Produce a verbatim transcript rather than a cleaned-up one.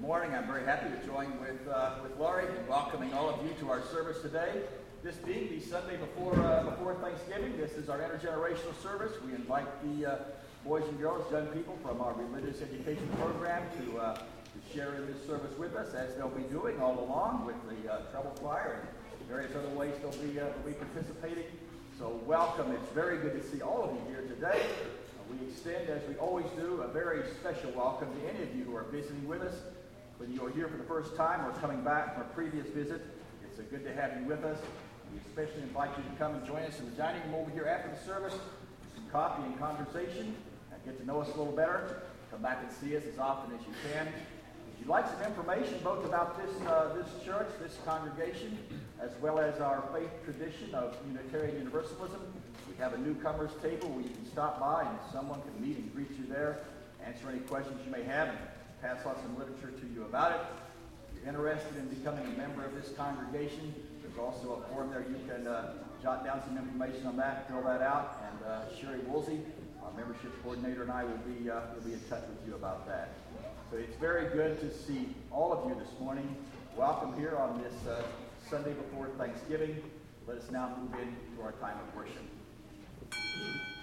Morning. I'm very happy to join with uh, with Laurie in welcoming all of you to our service today. This being the Sunday before uh, before Thanksgiving, this is our intergenerational service. We invite the uh, boys and girls, young people from our religious education program to uh, to share in this service with us, as they'll be doing all along with the uh, treble choir and various other ways they'll be uh, they'll be participating. So welcome. It's very good to see all of you here today. Uh, we extend, as we always do, a very special welcome to any of you who are visiting with us. Whether you are here for the first time or coming back from a previous visit, it's uh, good to have you with us. We especially invite you to come and join us in the dining room over here after the service, some coffee and conversation, and get to know us a little better. Come back and see us as often as you can. If you'd like some information both about this, uh, this church, this congregation, as well as our faith tradition of Unitarian Universalism, we have a newcomers table where you can stop by and someone can meet and greet you there, answer any questions you may have, and pass on some literature to you about it. If you're interested in becoming a member of this congregation, there's also a form there. You can uh, jot down some information on that, fill that out, and uh, Sherry Woolsey, our membership coordinator, and I will be, uh, will be in touch with you about that. So it's very good to see all of you this morning. Welcome here on this uh, Sunday before Thanksgiving. Let us now move into our time of worship.